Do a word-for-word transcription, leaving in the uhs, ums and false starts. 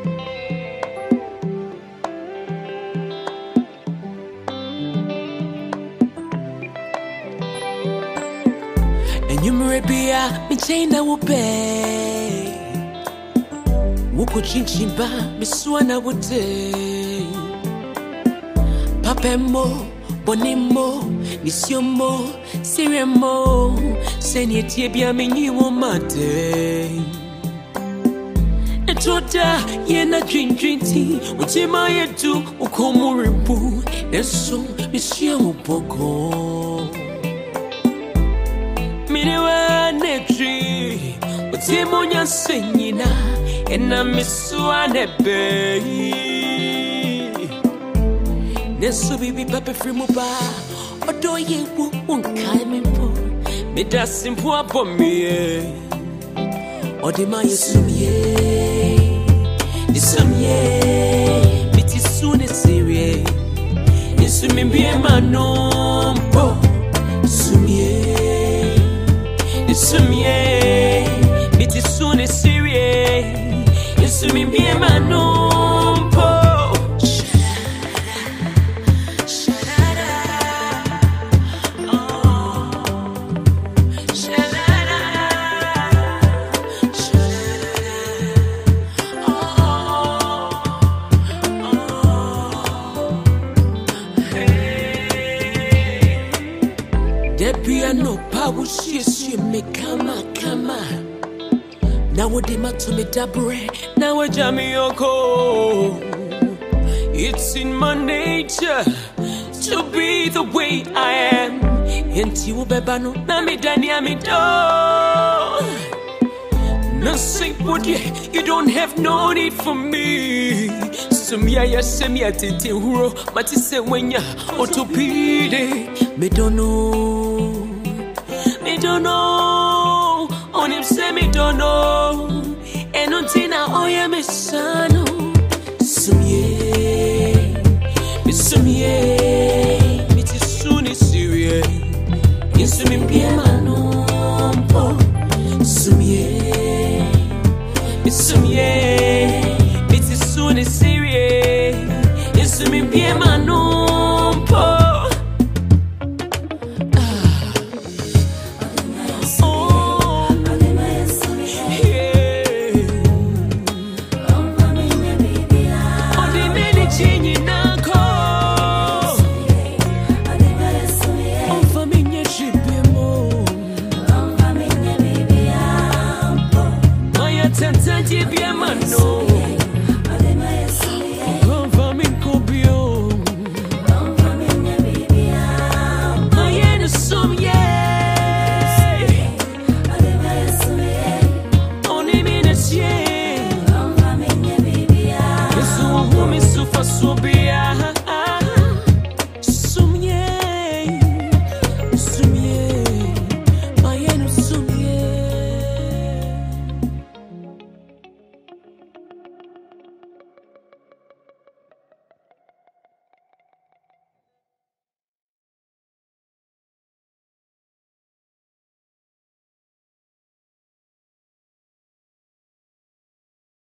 And you marabia, me chain that will pay. Wuko chinchimba, me swana would day. Papemo, bonimo, nisiomo, siremo, senye tibia me you my day. Etoda, yena dream dream tea, uchima yetu, ukomuribu, neso, misio boko. Minewa netri, utimonya senyina, ena misua nebe. Nesu bibi pape frimuba, odo ye wu unkai mimpo, mida simpo abomie, odima yesumye, nisumye, miti sune sirie, yesumye manompo, sumye. Nisumye, miti sune sirie, yesumi bie manompo. Shalala, oh, shalala, shalala, oh, oh, hey. Debbie, I know power she me kama kama now what they to me dabre now a jammy yoko. It's in my nature to be the way I am. Enti ubebano na me dani amido. Nothing but yeah, you don't have no need for me. Sumia ya semia tete huro matise wenya otopide me don't know. Me don't know, on him say me don't know, and until now, oh yeah, me sano, sumye, me sumye, me tisuni sirie, insumi piemano, sumye, me sumye, me tisuni sirie, insumi piemano. No